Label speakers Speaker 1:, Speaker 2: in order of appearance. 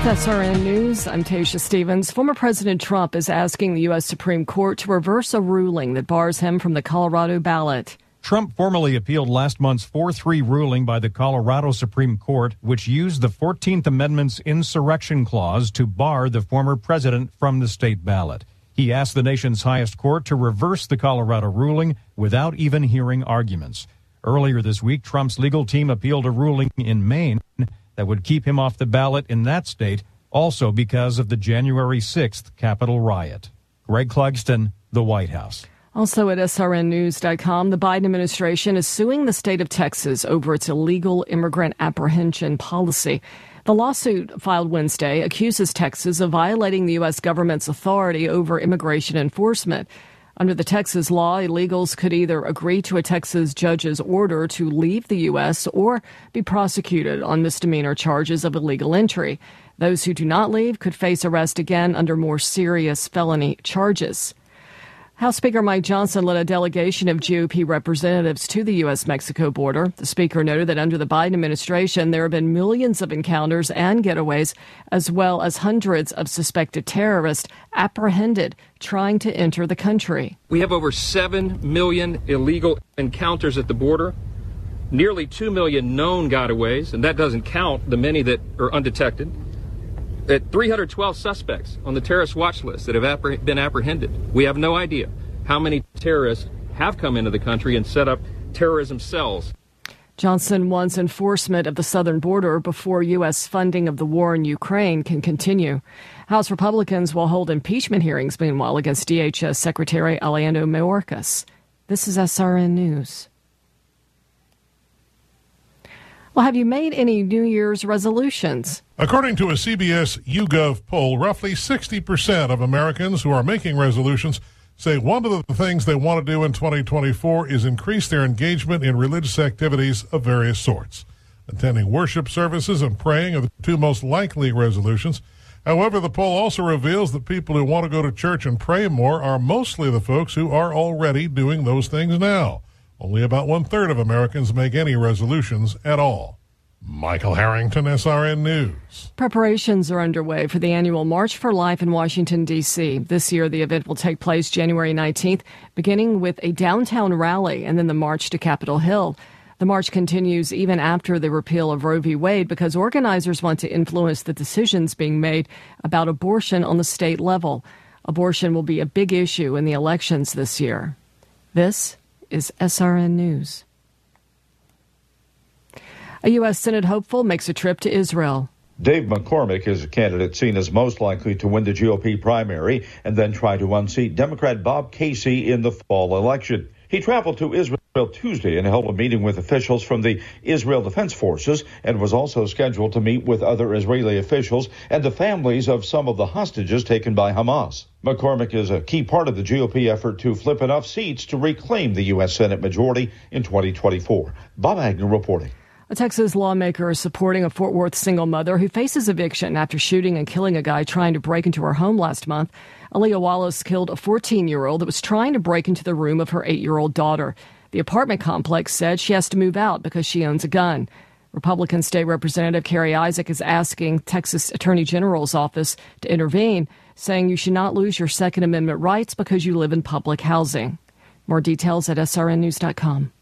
Speaker 1: SRN News, I'm Tasha Stevens. Former President Trump is asking the U.S. Supreme Court to reverse a ruling that bars him from the Colorado ballot.
Speaker 2: Trump formally appealed last month's 4-3 ruling by the Colorado Supreme Court, which used the 14th Amendment's insurrection clause to bar the former president from the state ballot. He asked the nation's highest court to reverse the Colorado ruling without even hearing arguments. Earlier this week, Trump's legal team appealed a ruling in Maine that would keep him off the ballot in that state, also because of the January 6th Capitol riot. Greg Clugston, the White House.
Speaker 1: Also at srnnews.com, the Biden administration is suing the state of Texas over its illegal immigrant apprehension policy. The lawsuit filed Wednesday accuses Texas of violating the U.S. government's authority over immigration enforcement. Under the Texas law, illegals could either agree to a Texas judge's order to leave the U.S. or be prosecuted on misdemeanor charges of illegal entry. Those who do not leave could face arrest again under more serious felony charges. House Speaker Mike Johnson led a delegation of GOP representatives to the U.S.-Mexico border. The speaker noted that under the Biden administration, there have been millions of encounters and getaways, as well as hundreds of suspected terrorists apprehended trying to enter the country.
Speaker 3: We have over 7 million illegal encounters at the border, nearly 2 million known gotaways, and that doesn't count the many that are undetected. At 312 suspects on the terrorist watch list that have been apprehended. We have no idea how many terrorists have come into the country and set up terrorism cells.
Speaker 1: Johnson wants enforcement of the southern border before U.S. funding of the war in Ukraine can continue. House Republicans will hold impeachment hearings, meanwhile, against DHS Secretary Alejandro Mayorkas. This is SRN News. Well, have you made any New Year's resolutions?
Speaker 4: According to a CBS YouGov poll, roughly 60% of Americans who are making resolutions say one of the things they want to do in 2024 is increase their engagement in religious activities of various sorts. Attending worship services and praying are the two most likely resolutions. However, the poll also reveals that people who want to go to church and pray more are mostly the folks who are already doing those things now. Only about 1/3 of Americans make any resolutions at all. Michael Harrington, SRN News.
Speaker 1: Preparations are underway for the annual March for Life in Washington, D.C. This year, the event will take place January 19th, beginning with a downtown rally and then the march to Capitol Hill. The march continues even after the repeal of Roe v. Wade because organizers want to influence the decisions being made about abortion on the state level. Abortion will be a big issue in the elections this year. This is SRN News. A U.S. Senate hopeful makes a trip to Israel.
Speaker 5: Dave McCormick is a candidate seen as most likely to win the GOP primary and then try to unseat Democrat Bob Casey in the fall election. He traveled to Israel Tuesday and held a meeting with officials from the Israel Defense Forces and was also scheduled to meet with other Israeli officials and the families of some of the hostages taken by Hamas. McCormick is a key part of the GOP effort to flip enough seats to reclaim the U.S. Senate majority in 2024. Bob Agnew reporting.
Speaker 1: A Texas lawmaker is supporting a Fort Worth single mother who faces eviction after shooting and killing a guy trying to break into her home last month. Aaliyah Wallace killed a 14-year-old that was trying to break into the room of her 8-year-old daughter. The apartment complex said she has to move out because she owns a gun. Republican State Representative Carrie Isaac is asking Texas Attorney General's office to intervene, saying you should not lose your Second Amendment rights because you live in public housing. More details at srnnews.com.